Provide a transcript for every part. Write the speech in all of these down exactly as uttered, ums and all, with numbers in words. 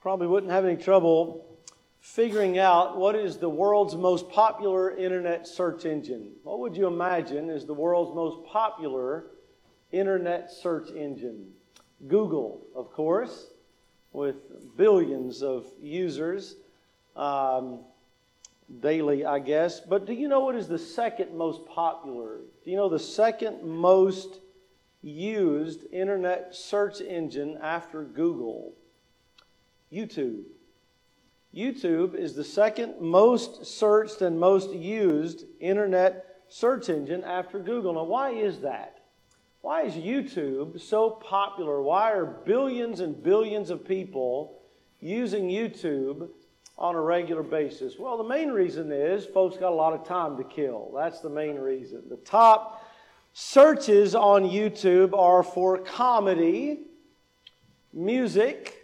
probably wouldn't have any trouble figuring out what is the world's most popular internet search engine. What would you imagine is the world's most popular internet search engine? Google, of course, with billions of users um, daily, I guess. But do you know what is the second most popular? Do you know the second most used internet search engine after Google? YouTube. YouTube is the second most searched and most used internet search engine after Google. Now, why is that? Why is YouTube so popular? Why are billions and billions of people using YouTube on a regular basis? Well, the main reason is folks got a lot of time to kill. That's the main reason. The top searches on YouTube are for comedy, music,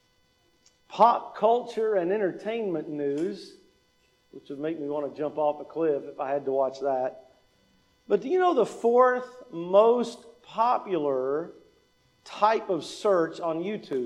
pop culture, and entertainment news, which would make me want to jump off a cliff if I had to watch that. But do you know the fourth most popular type of search on YouTube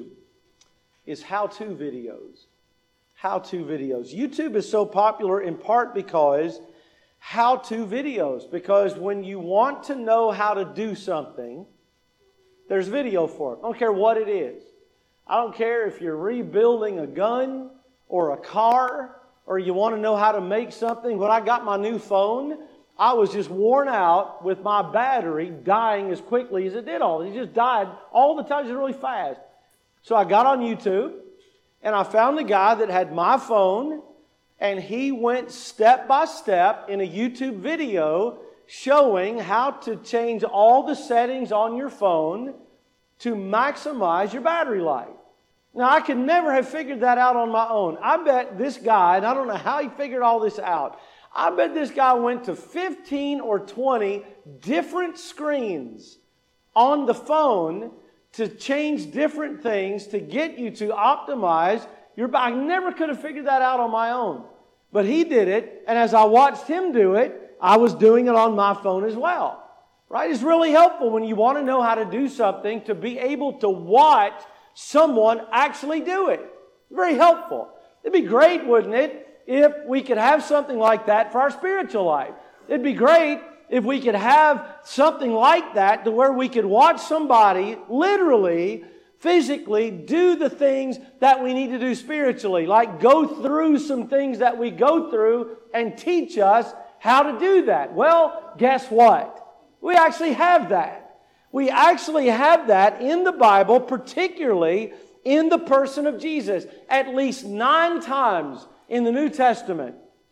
is how-to videos? How-to videos. YouTube is so popular in part because how-to videos. Because when you want to know how to do something, there's video for it. I don't care what it is. I don't care if you're rebuilding a gun or a car or you want to know how to make something. When I got my new phone, I was just worn out with my battery dying as quickly as it did all. It just died all the time, just really fast. So I got on YouTube and I found a guy that had my phone, and he went step by step in a YouTube video showing how to change all the settings on your phone to maximize your battery life. Now, I could never have figured that out on my own. I bet this guy, and I don't know how he figured all this out, I bet this guy went to fifteen or twenty different screens on the phone to change different things to get you to optimize your battery. I never could have figured that out on my own. But he did it, and as I watched him do it, I was doing it on my phone as well. Right? It's really helpful when you want to know how to do something to be able to watch someone actually do it. Very helpful. It'd be great, wouldn't it, if we could have something like that for our spiritual life. It'd be great if we could have something like that to where we could watch somebody literally, physically do the things that we need to do spiritually. Like go through some things that we go through and teach us how to do that. Well, guess what? We actually have that. We actually have that in the Bible, particularly in the person of Jesus. At least nine times in the New Testament,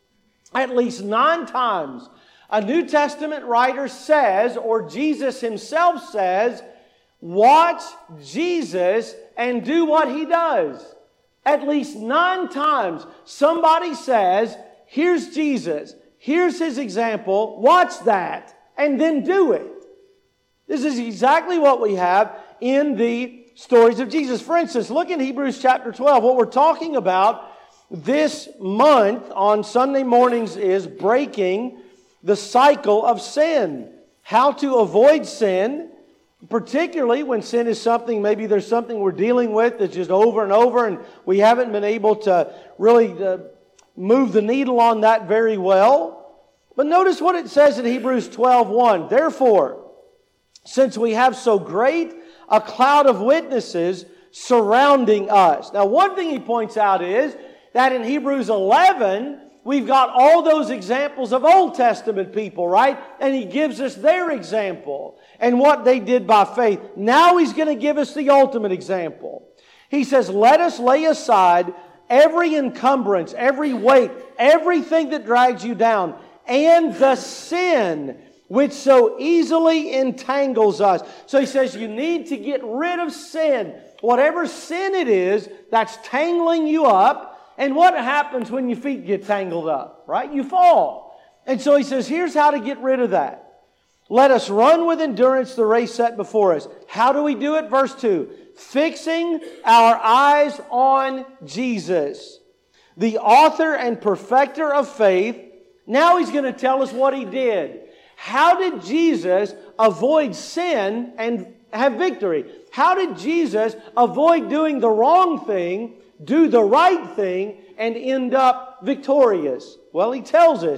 at least nine times, a New Testament writer says, or Jesus himself says, watch Jesus and do what he does. At least nine times somebody says, here's Jesus, here's his example, watch that, and then do it. This is exactly what we have in the stories of Jesus. For instance, look in Hebrews chapter twelve. What we're talking about this month on Sunday mornings is breaking the cycle of sin. How to avoid sin, particularly when sin is something, maybe there's something we're dealing with that's just over and over and we haven't been able to really uh, move the needle on that very well. But notice what it says in Hebrews twelve one. Therefore, since we have so great a cloud of witnesses surrounding us. Now, one thing he points out is that in Hebrews eleven, we've got all those examples of Old Testament people, right? And he gives us their example and what they did by faith. Now he's going to give us the ultimate example. He says, let us lay aside every encumbrance, every weight, everything that drags you down, and the sin which so easily entangles us. So he says you need to get rid of sin. Whatever sin it is that's tangling you up. And what happens when your feet get tangled up? Right? You fall. And so he says, here's how to get rid of that. Let us run with endurance the race set before us. How do we do it? Verse two. Fixing our eyes on Jesus, the author and perfecter of faith. Now he's going to tell us what he did. How did Jesus avoid sin and have victory? How did Jesus avoid doing the wrong thing do the right thing, and end up victorious? Well, He tells us,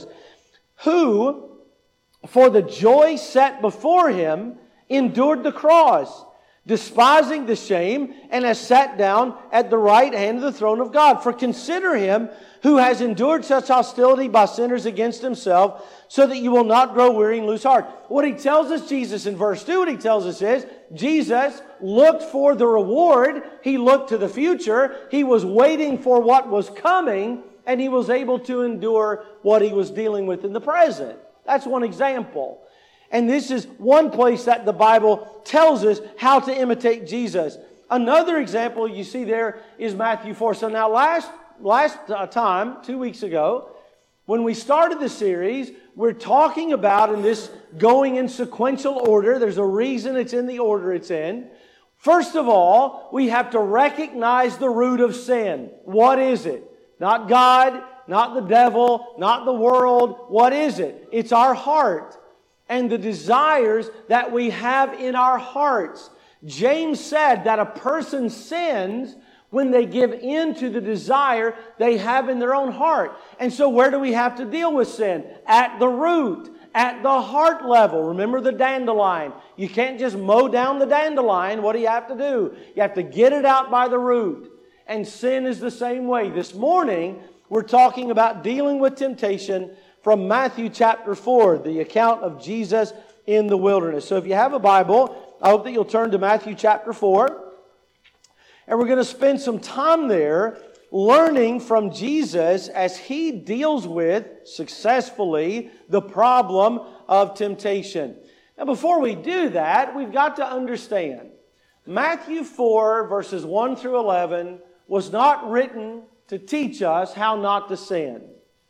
who, for the joy set before Him, endured the cross, despising the shame, and has sat down at the right hand of the throne of God. For consider Him who has endured such hostility by sinners against Himself, so that you will not grow weary and lose heart. What He tells us, Jesus, in verse two, what He tells us is, Jesus looked for the reward. He looked to the future. He was waiting for what was coming, and He was able to endure what He was dealing with in the present. That's one example. And this is one place that the Bible tells us how to imitate Jesus. Another example you see there is Matthew four. So now last, last time, two weeks ago, when we started the series, we're talking about in this going in sequential order. There's a reason it's in the order it's in. First of all, we have to recognize the root of sin. What is it? Not God, not the devil, not the world. What is it? It's our heart and the desires that we have in our hearts. James said that a person sins when they give in to the desire they have in their own heart. And so where do we have to deal with sin? At the root, at the heart level. Remember the dandelion. You can't just mow down the dandelion. What do you have to do? You have to get it out by the root. And sin is the same way. This morning, we're talking about dealing with temptation from Matthew chapter four, the account of Jesus in the wilderness. So if you have a Bible, I hope that you'll turn to Matthew chapter four. And we're going to spend some time there learning from Jesus as He deals with, successfully, the problem of temptation. Now before we do that, we've got to understand, Matthew four, verses one through eleven, was not written to teach us how not to sin.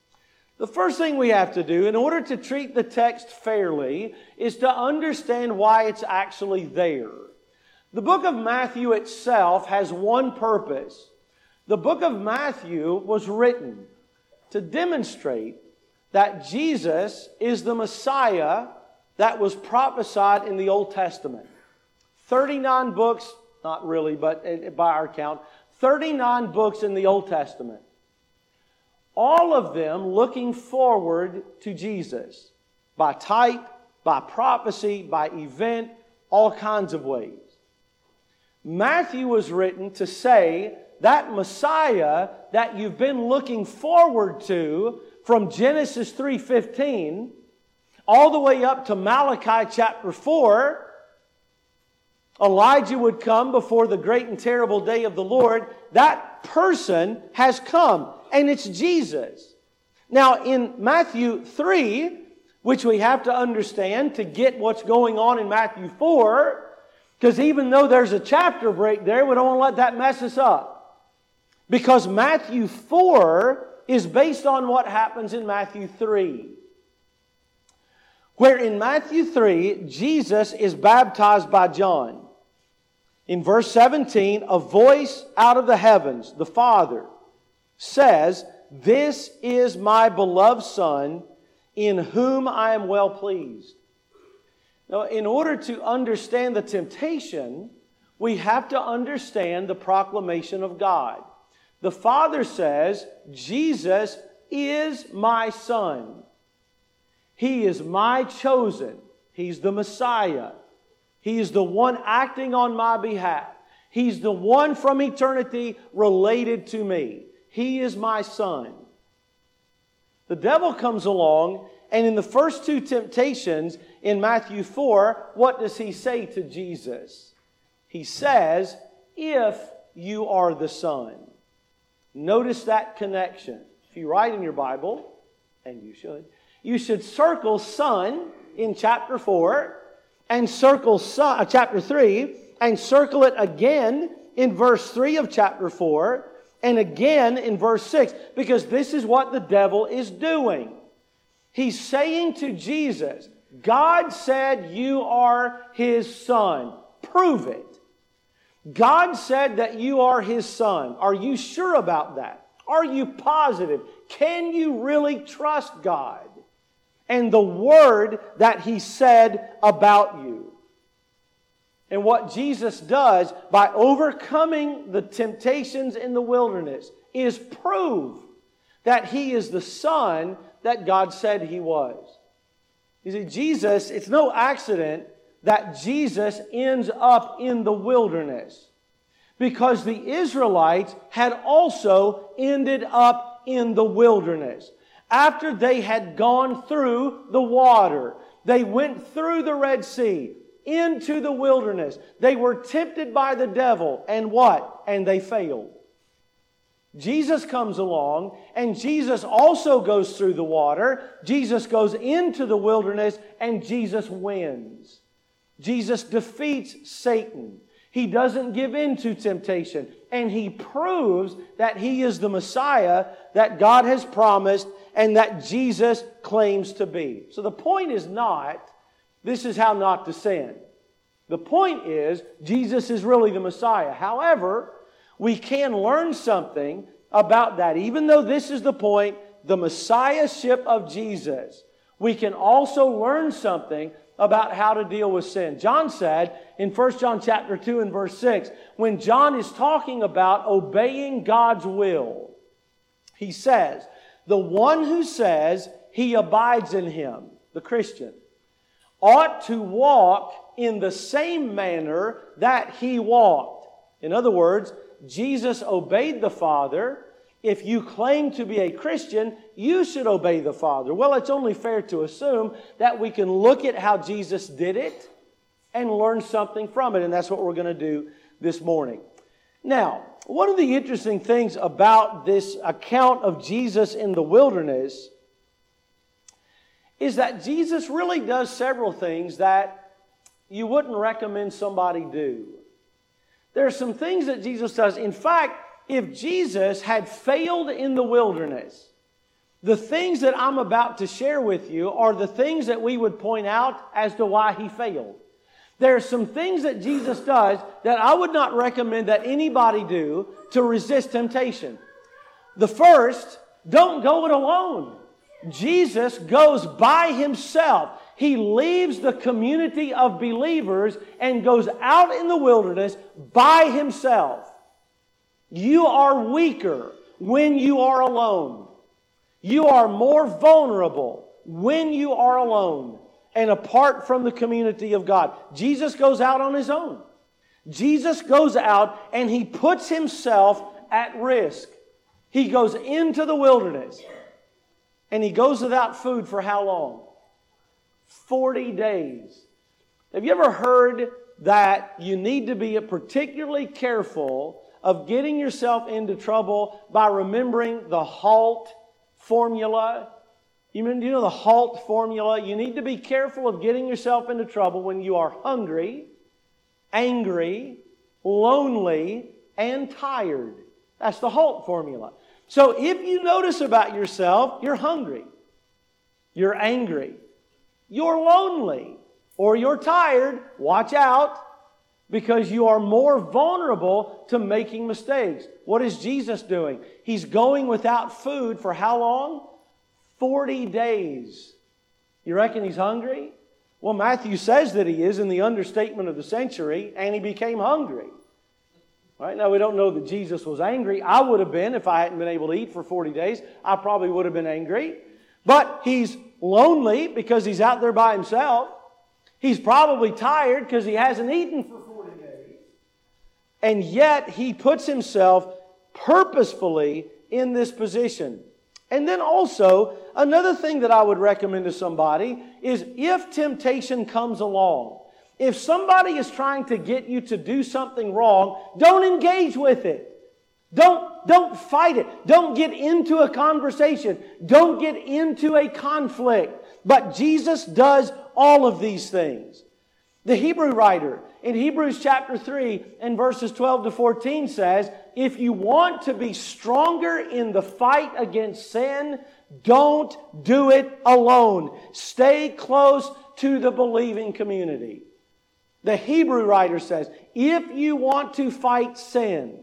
The first thing we have to do in order to treat the text fairly is to understand why it's actually there. The book of Matthew itself has one purpose. The book of Matthew was written to demonstrate that Jesus is the Messiah that was prophesied in the Old Testament. thirty-nine books, not really, but by our count, thirty-nine books in the Old Testament. All of them looking forward to Jesus by type, by prophecy, by event, all kinds of ways. Matthew was written to say that Messiah that you've been looking forward to from Genesis three fifteen all the way up to Malachi chapter four, Elijah would come before the great and terrible day of the Lord. That person has come, and it's Jesus. Now in Matthew three, which we have to understand to get what's going on in Matthew four, because even though there's a chapter break there, we don't want to let that mess us up. Because Matthew four is based on what happens in Matthew three. Where in Matthew three, Jesus is baptized by John. In verse seventeen, a voice out of the heavens, the Father, says, "This is my beloved Son, in whom I am well pleased." Now, in order to understand the temptation, we have to understand the proclamation of God. The Father says, Jesus is my Son. He is my chosen. He's the Messiah. He is the one acting on my behalf. He's the one from eternity related to me. He is my Son. The devil comes along, and in the first two temptations in Matthew four, what does he say to Jesus? He says, "If you are the Son." Notice that connection. If you write in your Bible, and you should, you should circle Son in chapter four, and circle son, uh, chapter three, and circle it again in verse three of chapter four, and again in verse six, because this is what the devil is doing. He's saying to Jesus, God said you are His Son. Prove it. God said that you are His Son. Are you sure about that? Are you positive? Can you really trust God and the Word that He said about you? And what Jesus does by overcoming the temptations in the wilderness is prove that He is the Son that God said He was. You see, Jesus, it's no accident that Jesus ends up in the wilderness, because the Israelites had also ended up in the wilderness. After they had gone through the water, they went through the Red Sea, into the wilderness. They were tempted by the devil, and what? And they failed. Jesus comes along, and Jesus also goes through the water. Jesus goes into the wilderness, and Jesus wins. Jesus defeats Satan. He doesn't give in to temptation, and He proves that He is the Messiah that God has promised and that Jesus claims to be. So the point is not, this is how not to sin. The point is, Jesus is really the Messiah. However, we can learn something about that. Even though this is the point, the Messiahship of Jesus, we can also learn something about how to deal with sin. John said in First John chapter two and verse six, when John is talking about obeying God's will, he says, the one who says he abides in Him, the Christian, ought to walk in the same manner that He walked. In other words, Jesus obeyed the Father. If you claim to be a Christian, you should obey the Father. Well, it's only fair to assume that we can look at how Jesus did it and learn something from it. And that's what we're going to do this morning. Now, one of the interesting things about this account of Jesus in the wilderness is that Jesus really does several things that you wouldn't recommend somebody do. There are some things that Jesus does. In fact, if Jesus had failed in the wilderness, the things that I'm about to share with you are the things that we would point out as to why He failed. There are some things that Jesus does that I would not recommend that anybody do to resist temptation. The first, don't go it alone. Jesus goes by Himself. He leaves the community of believers and goes out in the wilderness by Himself. You are weaker when you are alone. You are more vulnerable when you are alone and apart from the community of God. Jesus goes out on His own. Jesus goes out and He puts Himself at risk. He goes into the wilderness and He goes without food for how long? forty days. Have you ever heard that you need to be particularly careful of getting yourself into trouble by remembering the HALT formula? You know the HALT formula? You need to be careful of getting yourself into trouble when you are hungry, angry, lonely, and tired. That's the HALT formula. So if you notice about yourself, you're hungry, you're angry, you're lonely, or you're tired, watch out, because you are more vulnerable to making mistakes. What is Jesus doing? He's going without food for how long? forty days. You reckon He's hungry? Well, Matthew says that He is in the understatement of the century, and He became hungry. Right now, we don't know that Jesus was angry. I would have been if I hadn't been able to eat for forty days. I probably would have been angry. But He's lonely because He's out there by Himself. He's probably tired because He hasn't eaten for forty days. And yet He puts Himself purposefully in this position. And then also, another thing that I would recommend to somebody is if temptation comes along, if somebody is trying to get you to do something wrong, don't engage with it. Don't, don't fight it. Don't get into a conversation. Don't get into a conflict. But Jesus does all of these things. The Hebrew writer in Hebrews chapter three and verses twelve to fourteen says, if you want to be stronger in the fight against sin, don't do it alone. Stay close to the believing community. The Hebrew writer says, if you want to fight sin,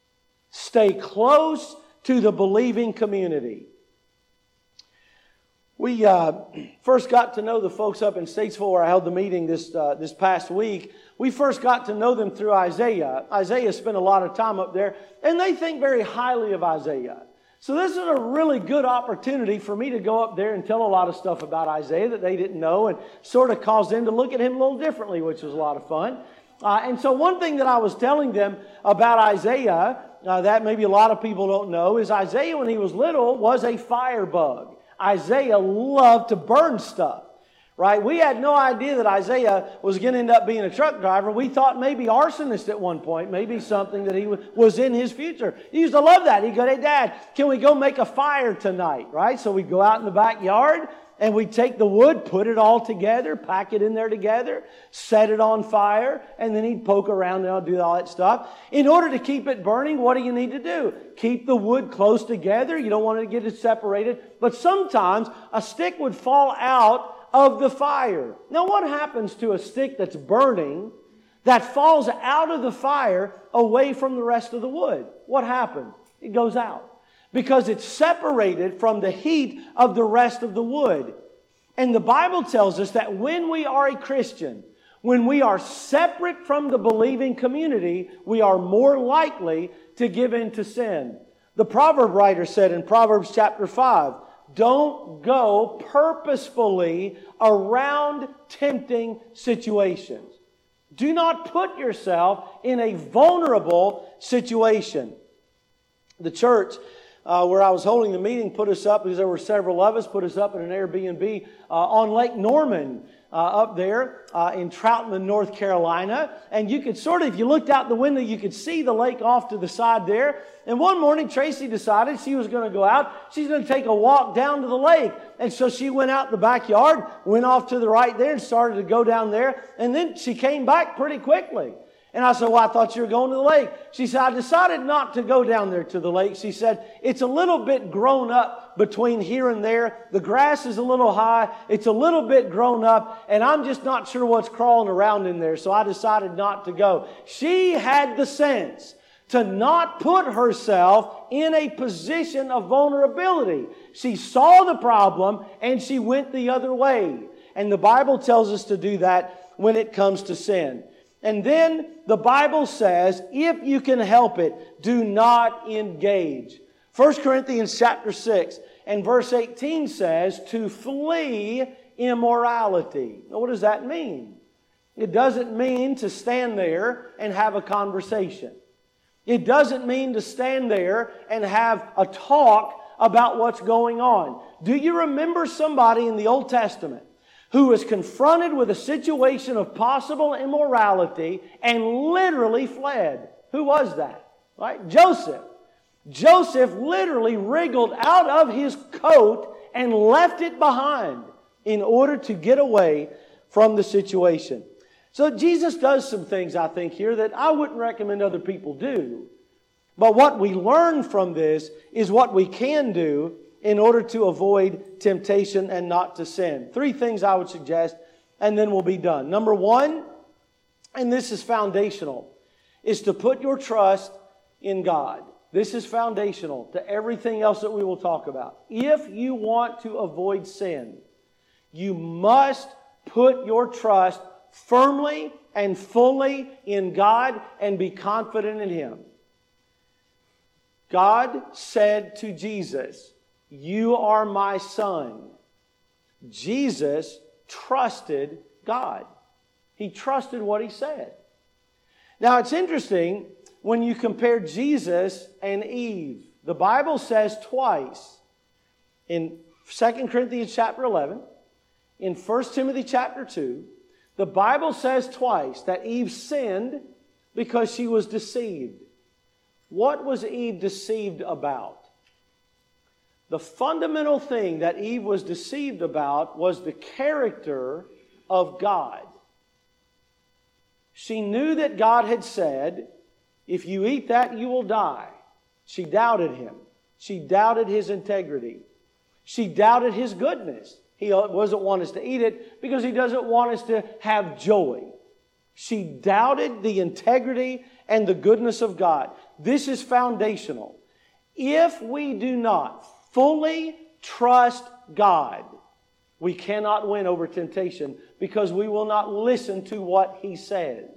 stay close to the believing community. We uh, first got to know the folks up in Statesville where I held the meeting this uh, this past week. We first got to know them through Isaiah. Isaiah spent a lot of time up there, and they think very highly of Isaiah. So this is a really good opportunity for me to go up there and tell a lot of stuff about Isaiah that they didn't know, and sort of cause them to look at him a little differently, which was a lot of fun. Uh, and so one thing that I was telling them about Isaiah, uh, that maybe a lot of people don't know, is Isaiah when he was little was a firebug. Isaiah loved to burn stuff, right? We had no idea that Isaiah was going to end up being a truck driver. We thought maybe arsonist at one point, maybe something that he was in his future. He used to love that. He'd go, "Hey, Dad, can we go make a fire tonight?" Right? So we'd go out in the backyard and we'd take the wood, put it all together, pack it in there together, set it on fire, and then he'd poke around and do all that stuff. In order to keep it burning, what do you need to do? Keep the wood close together. You don't want it to get it separated. But sometimes a stick would fall out of the fire. Now, what happens to a stick that's burning that falls out of the fire away from the rest of the wood? What happens? It goes out, because it's separated from the heat of the rest of the wood. And the Bible tells us that when we are a Christian, when we are separate from the believing community, we are more likely to give in to sin. The proverb writer said in Proverbs chapter five, "Don't go purposefully around tempting situations." Do not put yourself in a vulnerable situation. The church Uh, where I was holding the meeting put us up, because there were several of us, put us up in an Airbnb uh, on Lake Norman uh, up there uh, in Troutman, North Carolina. And you could sort of, if you looked out the window, you could see the lake off to the side there. And one morning, Tracy decided she was going to go out. She's going to take a walk down to the lake. And so she went out in the backyard, went off to the right there and started to go down there. And then she came back pretty quickly. And I said, "Well, I thought you were going to the lake." She said, "I decided not to go down there to the lake." She said, "It's a little bit grown up between here and there. The grass is a little high. It's a little bit grown up. And I'm just not sure what's crawling around in there. So I decided not to go." She had the sense to not put herself in a position of vulnerability. She saw the problem and she went the other way. And the Bible tells us to do that when it comes to sin. And then the Bible says, if you can help it, do not engage. First Corinthians chapter six and verse eighteen says to flee immorality. Now, what does that mean? It doesn't mean to stand there and have a conversation. It doesn't mean to stand there and have a talk about what's going on. Do you remember somebody in the Old Testament who was confronted with a situation of possible immorality and literally fled? Who was that? Right? Joseph. Joseph literally wriggled out of his coat and left it behind in order to get away from the situation. So Jesus does some things, I think, here that I wouldn't recommend other people do. But what we learn from this is what we can do in order to avoid temptation and not to sin. Three things I would suggest, and then we'll be done. Number one, and this is foundational, is to put your trust in God. This is foundational to everything else that we will talk about. If you want to avoid sin, you must put your trust firmly and fully in God and be confident in Him. God said to Jesus, "You are my son." Jesus trusted God. He trusted what He said. Now, it's interesting when you compare Jesus and Eve. The Bible says twice in Second Corinthians chapter eleven, in First Timothy chapter two, the Bible says twice that Eve sinned because she was deceived. What was Eve deceived about? The fundamental thing that Eve was deceived about was the character of God. She knew that God had said, "If you eat that, you will die." She doubted Him. She doubted His integrity. She doubted His goodness. He doesn't want us to eat it because He doesn't want us to have joy. She doubted the integrity and the goodness of God. This is foundational. If we do not fully trust God, We cannot win over temptation because we will not listen to what He says.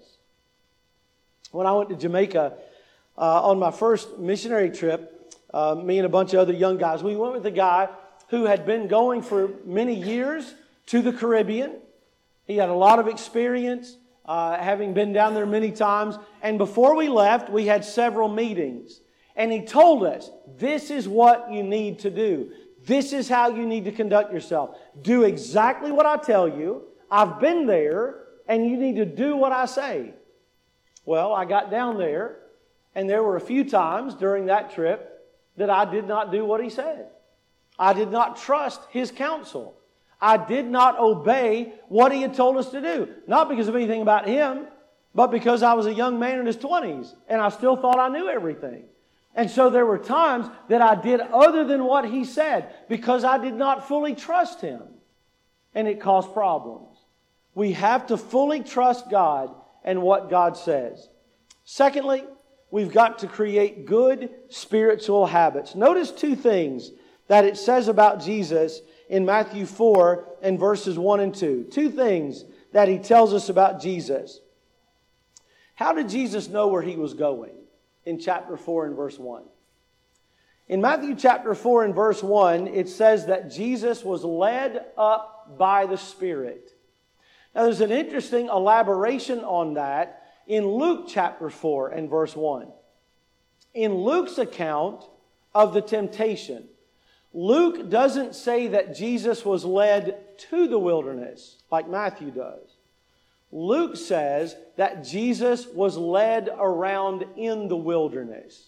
When I went to Jamaica uh, on my first missionary trip, uh, me and a bunch of other young guys, we went with a guy who had been going for many years to the Caribbean. He had a lot of experience, uh, having been down there many times. And before we left, we had several meetings. And he told us, this is what you need to do. This is how you need to conduct yourself. Do exactly what I tell you. I've been there, and you need to do what I say. Well, I got down there, and there were a few times during that trip that I did not do what he said. I did not trust his counsel. I did not obey what he had told us to do. Not because of anything about him, but because I was a young man in his twenties, and I still thought I knew everything. And so there were times that I did other than what he said because I did not fully trust him. And it caused problems. We have to fully trust God and what God says. Secondly, we've got to create good spiritual habits. Notice two things that it says about Jesus in Matthew four and verses one and two. Two things that He tells us about Jesus. How did Jesus know where He was going? In chapter four and verse one. In Matthew chapter four and verse one, it says that Jesus was led up by the Spirit. Now there's an interesting elaboration on that in Luke chapter four and verse one. In Luke's account of the temptation, Luke doesn't say that Jesus was led to the wilderness like Matthew does. Luke says that Jesus was led around in the wilderness.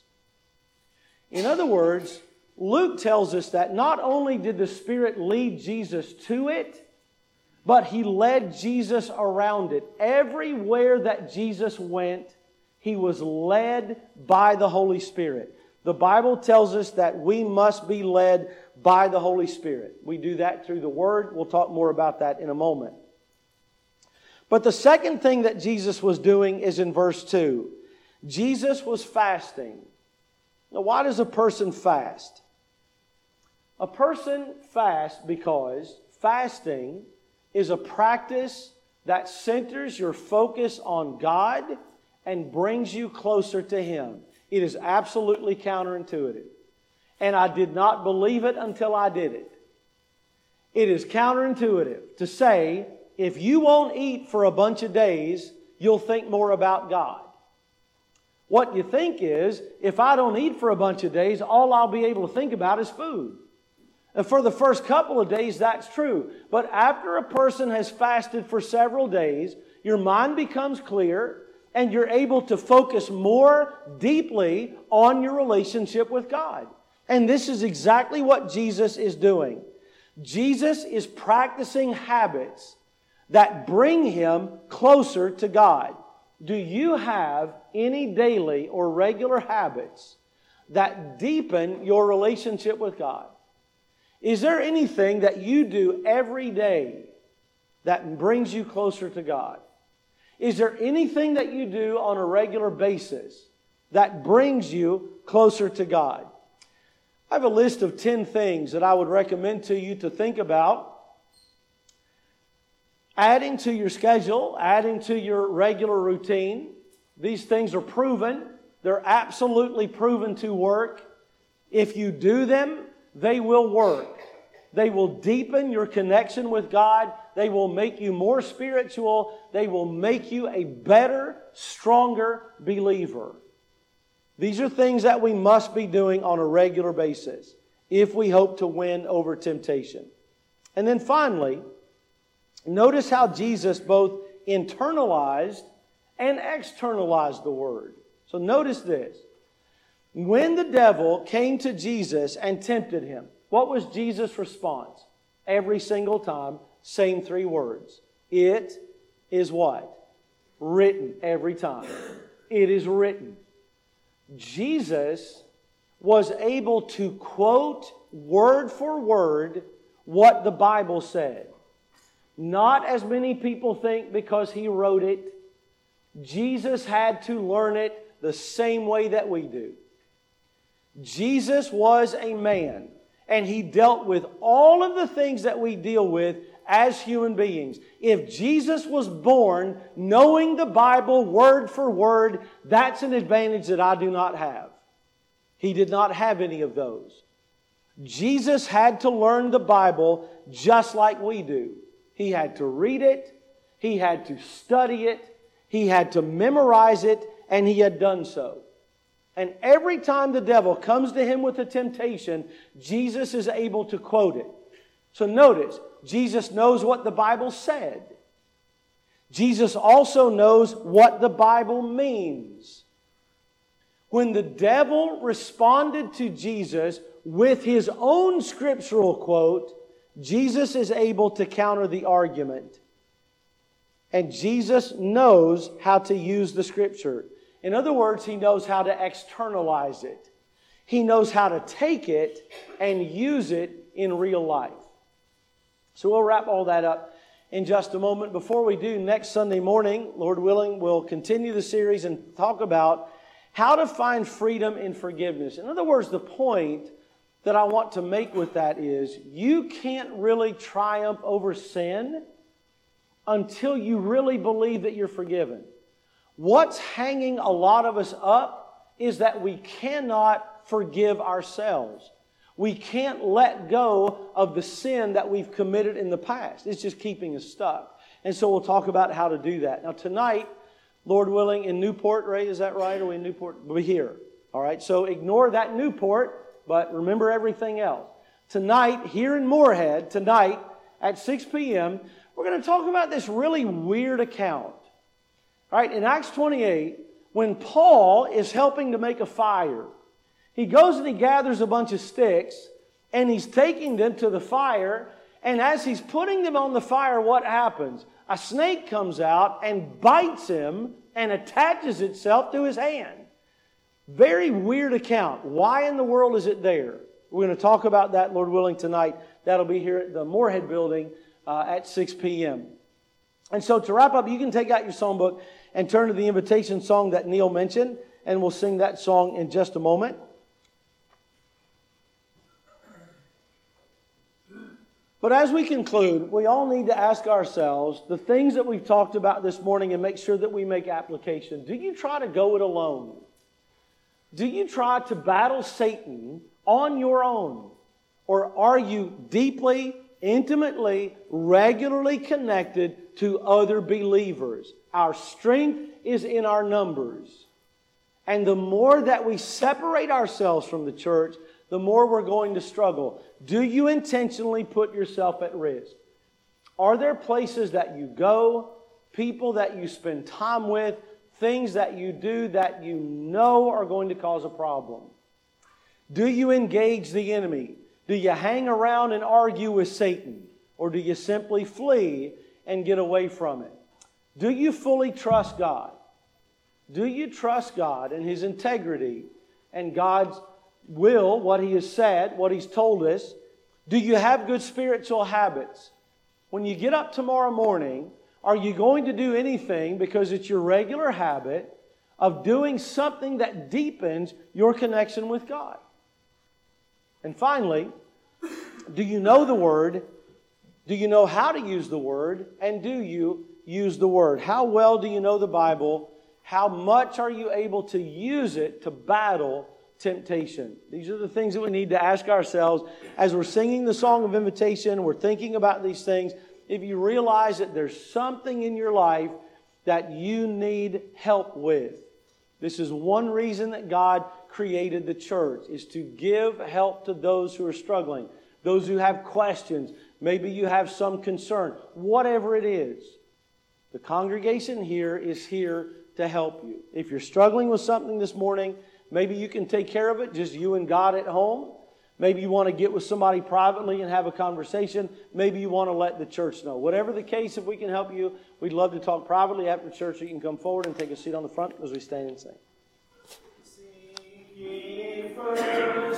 In other words, Luke tells us that not only did the Spirit lead Jesus to it, but He led Jesus around it. Everywhere that Jesus went, He was led by the Holy Spirit. The Bible tells us that we must be led by the Holy Spirit. We do that through the Word. We'll talk more about that in a moment. But the second thing that Jesus was doing is in verse two. Jesus was fasting. Now, why does a person fast? A person fasts because fasting is a practice that centers your focus on God and brings you closer to Him. It is absolutely counterintuitive. And I did not believe it until I did it. It is counterintuitive to say, if you won't eat for a bunch of days, you'll think more about God. What you think is, if I don't eat for a bunch of days, all I'll be able to think about is food. And for the first couple of days, that's true. But after a person has fasted for several days, your mind becomes clear, and you're able to focus more deeply on your relationship with God. And this is exactly what Jesus is doing. Jesus is practicing habits that bring Him closer to God. Do you have any daily or regular habits that deepen your relationship with God? Is there anything that you do every day that brings you closer to God? Is there anything that you do on a regular basis that brings you closer to God? I have a list of ten things that I would recommend to you to think about. Adding to your schedule, adding to your regular routine. These things are proven. They're absolutely proven to work. If you do them, they will work. They will deepen your connection with God. They will make you more spiritual. They will make you a better, stronger believer. These are things that we must be doing on a regular basis if we hope to win over temptation. And then finally, notice how Jesus both internalized and externalized the Word. So notice this. When the devil came to Jesus and tempted Him, what was Jesus' response? Every single time, same three words. It is what? Written every time. It is written. Jesus was able to quote word for word what the Bible said. Not as many people think because He wrote it. Jesus had to learn it the same way that we do. Jesus was a man, and He dealt with all of the things that we deal with as human beings. If Jesus was born knowing the Bible word for word, that's an advantage that I do not have. He did not have any of those. Jesus had to learn the Bible just like we do. He had to read it, He had to study it, He had to memorize it, and He had done so. And every time the devil comes to Him with a temptation, Jesus is able to quote it. So notice, Jesus knows what the Bible said. Jesus also knows what the Bible means. When the devil responded to Jesus with his own scriptural quote, Jesus is able to counter the argument. And Jesus knows how to use the Scripture. In other words, He knows how to externalize it. He knows how to take it and use it in real life. So we'll wrap all that up in just a moment. Before we do, next Sunday morning, Lord willing, we'll continue the series and talk about how to find freedom in forgiveness. In other words, the point that I want to make with that is you can't really triumph over sin until you really believe that you're forgiven. What's hanging a lot of us up is that we cannot forgive ourselves. We can't let go of the sin that we've committed in the past. It's just keeping us stuck. And so we'll talk about how to do that. Now tonight, Lord willing, in Newport, Ray, is that right? Are we in Newport? We'll be here. All right, so ignore that Newport, but remember everything else. Tonight, here in Moorhead, tonight at six p.m., we're going to talk about this really weird account. All right, in Acts twenty-eight, when Paul is helping to make a fire, he goes and he gathers a bunch of sticks, and he's taking them to the fire, and as he's putting them on the fire, what happens? A snake comes out and bites him and attaches itself to his hand. Very weird account. Why in the world is it there? We're going to talk about that, Lord willing, tonight. That'll be here at the Moorhead building uh, at six p.m. And so to wrap up, you can take out your songbook and turn to the invitation song that Neil mentioned, and we'll sing that song in just a moment. But as we conclude, we all need to ask ourselves the things that we've talked about this morning and make sure that we make application. Do you try to go it alone? Do you try to battle Satan on your own? Or are you deeply, intimately, regularly connected to other believers? Our strength is in our numbers. And the more that we separate ourselves from the church, the more we're going to struggle. Do you intentionally put yourself at risk? Are there places that you go, people that you spend time with, things that you do that you know are going to cause a problem? Do you engage the enemy? Do you hang around and argue with Satan? Or do you simply flee and get away from it? Do you fully trust God? Do you trust God and His integrity and God's will, what He has said, what He's told us? Do you have good spiritual habits? When you get up tomorrow morning, are you going to do anything because it's your regular habit of doing something that deepens your connection with God? And finally, do you know the Word? Do you know how to use the Word? And do you use the Word? How well do you know the Bible? How much are you able to use it to battle temptation? These are the things that we need to ask ourselves as we're singing the song of invitation. We're thinking about these things. If you realize that there's something in your life that you need help with, this is one reason that God created the church, is to give help to those who are struggling, those who have questions. Maybe you have some concern. Whatever it is, the congregation here is here to help you. If you're struggling with something this morning, maybe you can take care of it, just you and God at home. Maybe you want to get with somebody privately and have a conversation. Maybe you want to let the church know. Whatever the case, if we can help you, we'd love to talk privately after church. You can come forward and take a seat on the front as we stand and sing. Seek ye first